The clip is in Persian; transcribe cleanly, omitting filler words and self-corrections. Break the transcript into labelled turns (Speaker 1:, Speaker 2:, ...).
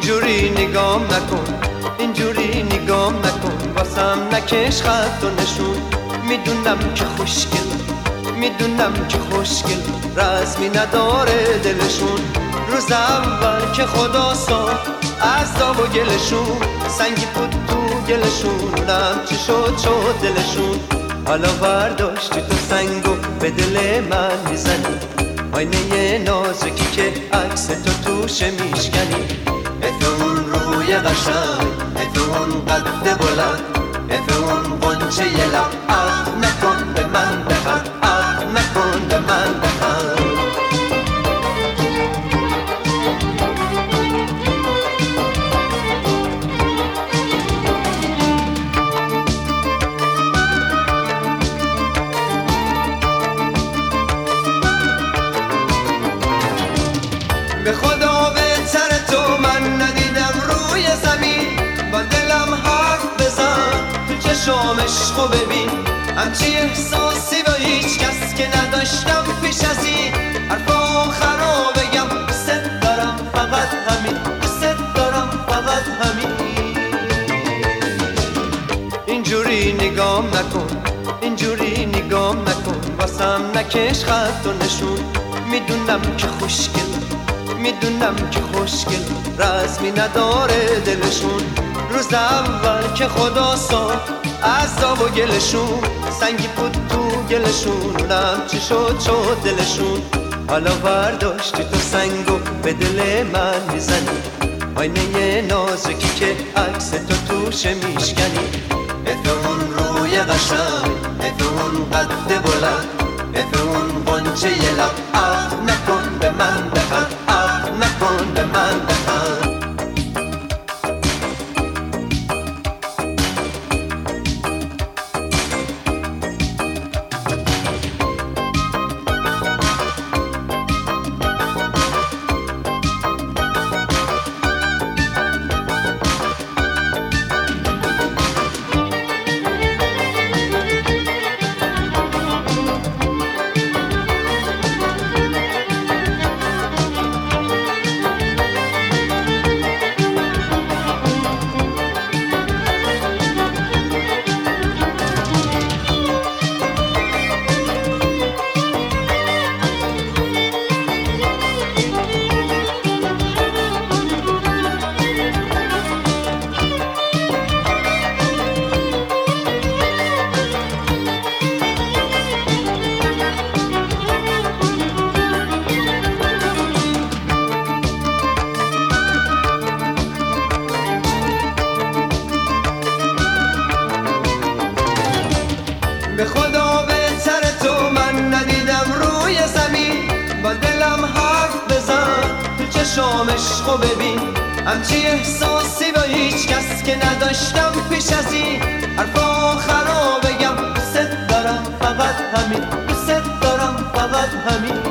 Speaker 1: اینجوری نگام نکن، اینجوری نگام نکن، واسم نکش خط و نشون. میدونم که خوشگل، میدونم که خوشگل، رسمی نداره دلشون. روز اول که خدا ساخت عذاب و گلشون، سنگی بود تو گلشون، اونم چی شد دلشون. حالا برداشتی تو سنگو به دل من میزنی، آینه نازکی که عکس تو توشه میشکنی. اون روی قشنگ، اون قد بلند، اون قنچه لب، عهد نکن به من بخند، عهد نکن به من بخند. به خدا بهتر تو من ندیدم روی زمین، با دلم حرف بزن، تو چشام عشقو ببین. همچی احساسی با هیچ کس که نداشتم پیش از این. حرفا آخرا بگم دوست دارم فقط همین، دوست دارم فقط همین. اینجوری نگام نکن، اینجوری نگام نکن، واسم نکش خط و نشون. میدونم که خوشگل، میدونم که خوشگل، رسمی نداره دلشون. روز اول که خدا ساخت عذاب و گلشون، سنگی بود تو گلشون، اونم چی شد دلشون. حالا برداشتی تو سنگو به دل من میزنی، آینه نازکی که عکس تو توشه میشکنی. اون روی قشنگ، اون قد بلند، اون قنچه لب، عهد نکن به من بخند، عهد نکن به من بخند. به خدا بهتر تو من ندیدم روی زمین، با دلم حرف بزن، تو چشام عشقو ببین. همچی احساسی با هیچ کس که نداشتم پیش از این. حرف آخرا بگم دوست دارم فقط همین، دوست دارم فقط همین.